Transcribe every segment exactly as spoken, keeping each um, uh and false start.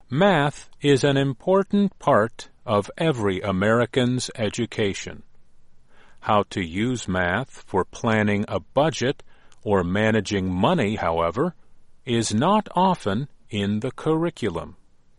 Math is an important part of every American's education. How to use math for planning a budget or managing money, however, is not often in the curriculum.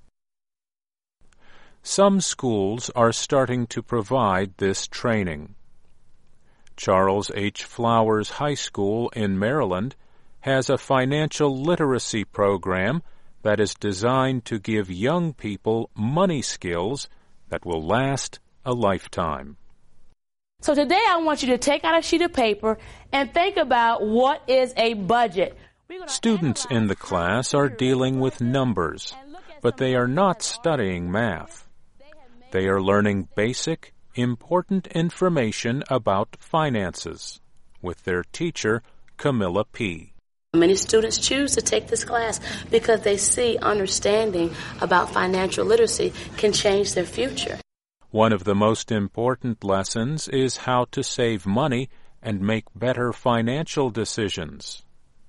Some schools are starting to provide this training. Charles H. Flowers High School in Maryland has a financial literacy program that is designed to give young people money skills that will last a lifetime. So today I want you to take out a sheet of paper and think about what is a budget. Students in the class are dealing with numbers, but they are not studying math. They are learning basic, important information about finances with their teacher, Camilla P. Many students choose to take this class because they see understanding about financial literacy can change their future. One of the most important lessons is how to save money and make better financial decisions.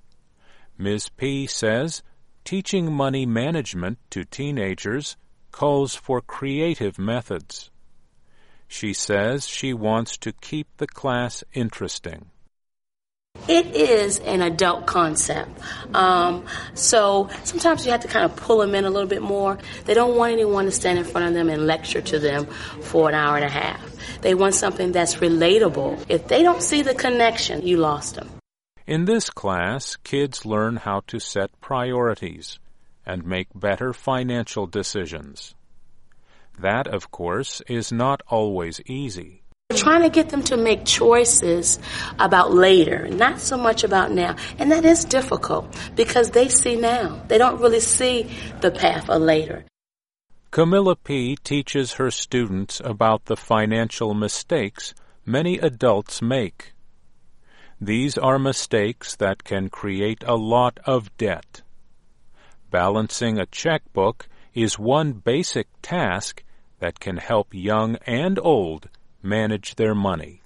Miz P says teaching money management to teenagers calls for creative methods. She says she wants to keep the class interesting. It is an adult concept. Um, so sometimes you have to kind of pull them in a little bit more. They don't want anyone to stand in front of them and lecture to them for an hour and a half. They want something that's relatable. If they don't see the connection, you lost them. In this class, kids learn how to set priorities and make better financial decisions. That, of course, is not always easy. We're trying to get them to make choices about later, not so much about now. And that is difficult because they see now. They don't really see the path of later. Camilla P. teaches her students about the financial mistakes many adults make. These are mistakes that can create a lot of debt. Balancing a checkbook is one basic task that can help young and old manage their money.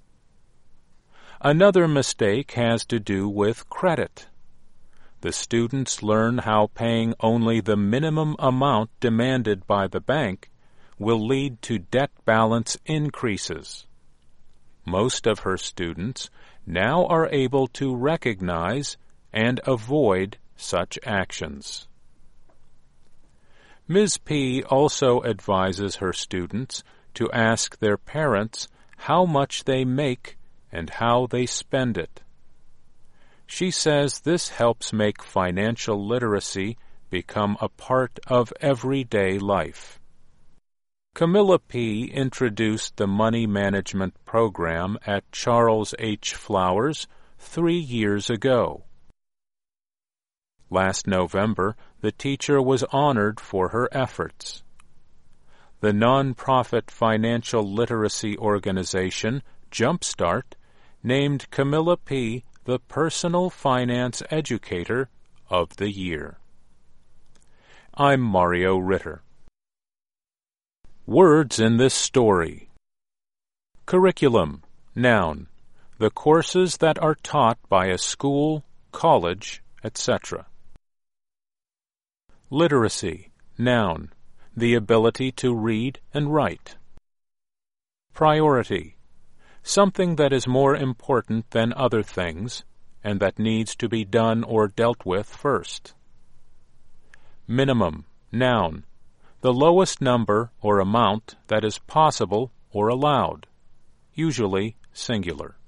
Another mistake has to do with credit. The students learn how paying only the minimum amount demanded by the bank will lead to debt balance increases. Most of her students now are able to recognize and avoid such actions. Miz P. also advises her students to ask their parents how much they make and how they spend it. She says this helps make financial literacy become a part of everyday life. Camilla P. introduced the money management program at Charles H. Flowers three years ago. Last November, the teacher was honored for her efforts. The nonprofit financial literacy organization, Jumpstart, named Camilla P. the Personal Finance Educator of the Year. I'm Mario Ritter. Words in this story. Curriculum, noun, the courses that are taught by a school, college, et cetera. Literacy, noun, the ability to read and write. Priority, something that is more important than other things and that needs to be done or dealt with first. Minimum, noun, the lowest number or amount that is possible or allowed, usually singular.